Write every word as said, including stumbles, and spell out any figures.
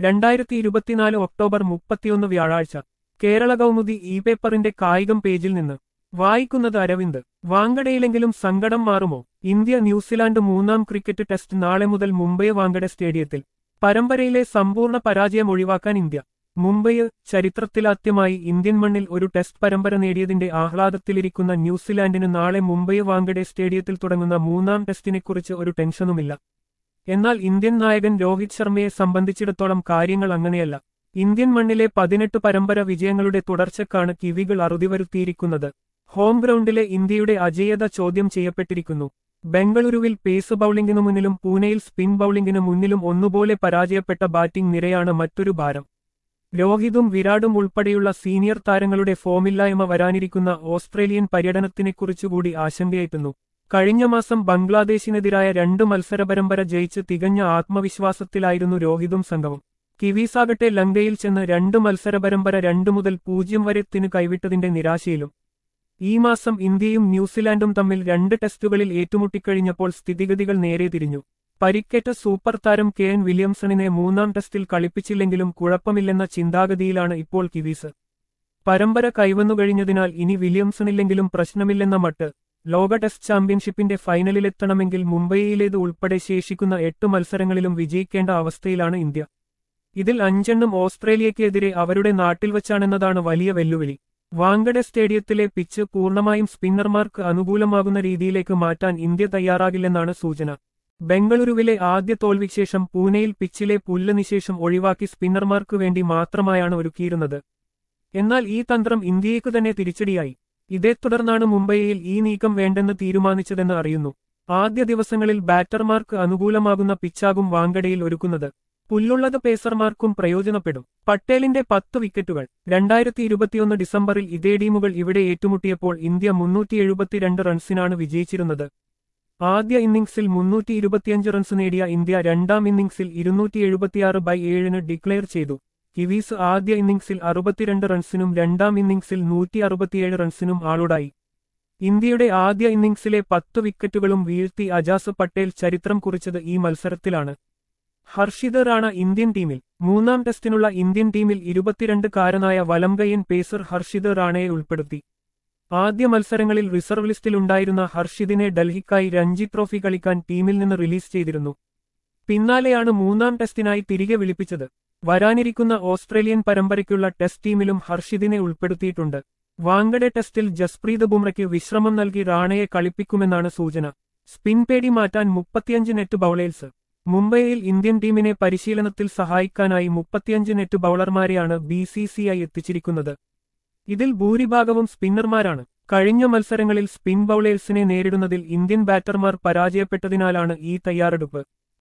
രണ്ടായിരത്തി ഇരുപത്തിനാല് ഒക്ടോബർ മുപ്പത്തിയൊന്ന് വ്യാഴാഴ്ച കേരള കൗമുദി ഇ പേപ്പറിന്റെ കായികം പേജിൽ നിന്ന് വായിക്കുന്നത് അരവിന്ദ്. വാങ്കഡയിലെങ്കിലും സങ്കടം മാറുമോ? ഇന്ത്യ ന്യൂസിലാൻഡ് മൂന്നാം ക്രിക്കറ്റ് ടെസ്റ്റ് നാളെ മുതൽ മുംബൈ വാങ്കഡെ സ്റ്റേഡിയത്തിൽ. പരമ്പരയിലെ സമ്പൂർണ്ണ പരാജയം ഒഴിവാക്കാൻ ഇന്ത്യ. മുംബൈ ചരിത്രത്തിലാദ്യമായി ഇന്ത്യൻ മണ്ണിൽ ഒരു ടെസ്റ്റ് പരമ്പര നേടിയതിന്റെ ആഹ്ലാദത്തിലിരിക്കുന്ന ന്യൂസിലാൻഡിന് നാളെ മുംബൈ വാങ്കഡെ സ്റ്റേഡിയത്തിൽ തുടങ്ങുന്ന മൂന്നാം ടെസ്റ്റിനെക്കുറിച്ച് ഒരു ടെൻഷനുമില്ല. എന്നാൽ ഇന്ത്യൻ നായകൻ രോഹിത് ശർമ്മയെ സംബന്ധിച്ചിടത്തോളം കാര്യങ്ങൾ അങ്ങനെയല്ല. ഇന്ത്യൻ മണ്ണിലെ പതിനെട്ട് പരമ്പര വിജയങ്ങളുടെ തുടർച്ചക്കാണ് കിവികൾ അറുതി വരുത്തിയിരിക്കുന്നത്. ഹോം ഗ്രൗണ്ടിലെ ഇന്ത്യയുടെ അജേയത ചോദ്യം ചെയ്യപ്പെട്ടിരിക്കുന്നു. ബംഗളൂരുവിൽ പേസ് ബൌളിംഗിനു മുന്നിലും പൂനെയിൽ സ്പിൻ ബൌളിംഗിനു മുന്നിലും ഒന്നുപോലെ പരാജയപ്പെട്ട ബാറ്റിംഗ് നിരയാണ് മറ്റൊരു ഭാരം. രോഹിതും വിരാടും ഉൾപ്പെടെയുള്ള സീനിയർ താരങ്ങളുടെ ഫോമില്ലായ്മ വരാനിരിക്കുന്ന ഓസ്ട്രേലിയൻ പര്യടനത്തിനെക്കുറിച്ചുകൂടി ആശങ്കയേറ്റുന്നു. കഴിഞ്ഞ മാസം ബംഗ്ലാദേശിനെതിരായ രണ്ട് മത്സര പരമ്പര ജയിച്ച് തികഞ്ഞ ആത്മവിശ്വാസത്തിലായിരുന്നു രോഹിതും സംഘവും. കിവീസാകട്ടെ ലങ്കയിൽ ചെന്ന് രണ്ട് മത്സര പരമ്പര രണ്ട് മുതൽ പൂജ്യം വരെ ത്തിന് കൈവിട്ടതിന്റെ നിരാശയിലും. ഈ മാസം ഇന്ത്യയും ന്യൂസിലാൻഡും തമ്മിൽ രണ്ട് ടെസ്റ്റുകളിൽ ഏറ്റുമുട്ടിക്കഴിഞ്ഞപ്പോൾ സ്ഥിതിഗതികൾ നേരെ തിരിഞ്ഞു. പരിക്കേറ്റ സൂപ്പർ താരം കെ എൻ വില്യംസണിനെ മൂന്നാം ടെസ്റ്റിൽ കളിപ്പിച്ചില്ലെങ്കിലും കുഴപ്പമില്ലെന്ന ചിന്താഗതിയിലാണ് ഇപ്പോൾ കിവീസ്. പരമ്പര കൈവന്നുകഴിഞ്ഞതിനാൽ ഇനി വില്യംസണില്ലെങ്കിലും പ്രശ്നമില്ലെന്ന മട്ട്. ലോക ടെസ്റ്റ് ചാമ്പ്യൻഷിപ്പിന്റെ ഫൈനലിലെത്തണമെങ്കിൽ മുംബൈയിലേത് ഉൾപ്പെടെ ശേഷിക്കുന്ന എട്ട് മത്സരങ്ങളിലും വിജയിക്കേണ്ട അവസ്ഥയിലാണ് ഇന്ത്യ. ഇതിൽ അഞ്ചെണ്ണം ഓസ്ട്രേലിയക്കെതിരെ അവരുടെ നാട്ടിൽ വച്ചാണെന്നതാണ് വലിയ വെല്ലുവിളി. വാങ്കഡെ സ്റ്റേഡിയത്തിലെ പിച്ച് പൂർണ്ണമായും സ്പിന്നർമാർക്ക് അനുകൂലമാകുന്ന രീതിയിലേക്ക് മാറ്റാൻ ഇന്ത്യ തയ്യാറാകില്ലെന്നാണ് സൂചന. ബംഗളൂരുവിലെ ആദ്യ തോൽവിശേഷം പൂനെയിൽ പിച്ചിലെ പുല്ല് നിശേഷം ഒഴിവാക്കി സ്പിന്നർമാർക്കു വേണ്ടി മാത്രമായാണ് ഒരുക്കിയിരുന്നത്. എന്നാൽ ഈ തന്ത്രം ഇന്ത്യയ്ക്കു തന്നെ തിരിച്ചടിയായി. ഇതേ തുടർന്നാണ് മുംബൈയിൽ ഈ നീക്കം വേണ്ടെന്ന് തീരുമാനിച്ചതെന്ന് അറിയുന്നു. ആദ്യ ദിവസങ്ങളിൽ ബാറ്റർമാർക്ക് അനുകൂലമാകുന്ന പിച്ചാകും വാങ്കഡയിൽ ഒരുക്കുന്നത്. പുല്ലുള്ളത് പേസർമാർക്കും പ്രയോജനപ്പെടും. പട്ടേലിന്റെ പത്ത് വിക്കറ്റുകൾ. രണ്ടായിരത്തി ഇരുപത്തിയൊന്ന് ഡിസംബറിൽ ഇതേ ടീമുകൾ ഇവിടെ ഏറ്റുമുട്ടിയപ്പോൾ ഇന്ത്യ മുന്നൂറ്റി എഴുപത്തിരണ്ട് റൺസിനാണ് വിജയിച്ചിരുന്നത്. ആദ്യ ഇന്നിംഗ്സിൽ മുന്നൂറ്റി ഇരുപത്തിയഞ്ച് റൺസ് നേടിയ ഇന്ത്യ രണ്ടാം ഇന്നിംഗ്സിൽ ഇരുന്നൂറ്റി എഴുപത്തിയാറ് ബൈ ഏഴിന് ഡിക്ലെയർ ചെയ്തു. കിവീസ് ആദ്യ ഇന്നിംഗ്സിൽ അറുപത്തിരണ്ട് റൺസിനും രണ്ടാം ഇന്നിംഗ്സിൽ നൂറ്റി അറുപത്തിയേഴ് റൺസിനും ആളുടായി. ഇന്ത്യയുടെ ആദ്യ ഇന്നിംഗ്സിലെ പത്ത് വിക്കറ്റുകളും വീഴ്ത്തി അജാസ് പട്ടേൽ ചരിത്രം കുറിച്ചത് ഈ മത്സരത്തിലാണ്. ഹർഷിത് റാണ ഇന്ത്യൻ ടീമിൽ. മൂന്നാം ടെസ്റ്റിനുള്ള ഇന്ത്യൻ ടീമിൽ ഇരുപത്തിരണ്ട് കാരനായ വലംകൈയൻ പേസർ ഹർഷിത് റാണയെ ഉൾപ്പെടുത്തി. ആദ്യ മത്സരങ്ങളിൽ റിസർവ് ലിസ്റ്റിലുണ്ടായിരുന്ന ഹർഷിദിനെ ഡൽഹിക്കായി രഞ്ജി ട്രോഫി കളിക്കാൻ ടീമിൽ നിന്ന് റിലീസ് ചെയ്തിരുന്നു. പിന്നാലെയാണ് മൂന്നാം ടെസ്റ്റിനായി തിരികെ വിളിപ്പിച്ചത്. വരാനിരിക്കുന്ന ഓസ്ട്രേലിയൻ പരമ്പരയ്ക്കുള്ള ടെസ്റ്റ് ടീമിലും ഹർഷിദിനെ ഉൾപ്പെടുത്തിയിട്ടുണ്ട്. വാങ്കഡെ ടെസ്റ്റിൽ ജസ്പ്രീത് ബുംറയ്ക്ക് വിശ്രമം നൽകി റാണയെ കളിപ്പിക്കുമെന്നാണ് സൂചന. സ്പിൻ പേടി മാറ്റാൻ മുപ്പത്തിയഞ്ച് നെറ്റ് ബൌളേഴ്സ്. മുംബൈയിൽ ഇന്ത്യൻ ടീമിനെ പരിശീലനത്തിൽ സഹായിക്കാനായി മുപ്പത്തിയഞ്ച് നെറ്റ് ബൌളർമാരെയാണ് ബി സി സി ഐ എത്തിച്ചിരിക്കുന്നത്. ഇതിൽ ഭൂരിഭാഗവും സ്പിന്നർമാരാണ്. കഴിഞ്ഞ മത്സരങ്ങളിൽ സ്പിൻ ബൌളേഴ്സിനെ നേരിടുന്നതിൽ ഇന്ത്യൻ ബാറ്റർമാർ പരാജയപ്പെട്ടതിനാലാണ് ഈ തയ്യാറെടുപ്പ്.